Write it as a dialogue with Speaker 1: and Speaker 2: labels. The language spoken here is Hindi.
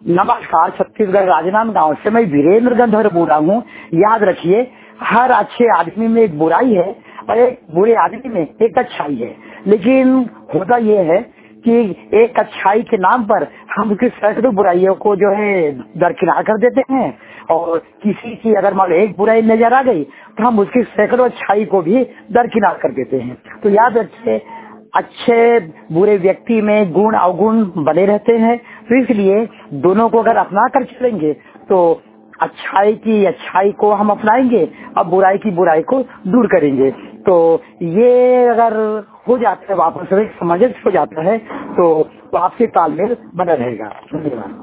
Speaker 1: नमस्कार, छत्तीसगढ़ राजनांदगांव से मैं वीरेंद्र गंधर्व बोल रहा हूँ। याद रखिए, हर अच्छे आदमी में एक बुराई है और एक बुरे आदमी में एक अच्छाई है। लेकिन होता ये है कि एक अच्छाई के नाम पर हम उसकी सैकड़ों बुराइयों को जो है दरकिनार कर देते हैं, और किसी की अगर मान लो एक बुराई नजर आ गई तो हम उसकी सैकड़ों अच्छाई को भी दरकिनार कर देते हैं। तो याद रखिए, अच्छे बुरे व्यक्ति में गुण अवगुण बने रहते हैं। तो इसलिए दोनों को अगर अपना कर चलेंगे तो अच्छाई की अच्छाई को हम अपनाएंगे और बुराई की बुराई को दूर करेंगे। तो ये अगर हो जाता है, वापस में सामंजस्य हो जाता है, तो आपसी तालमेल बना रहेगा। धन्यवाद।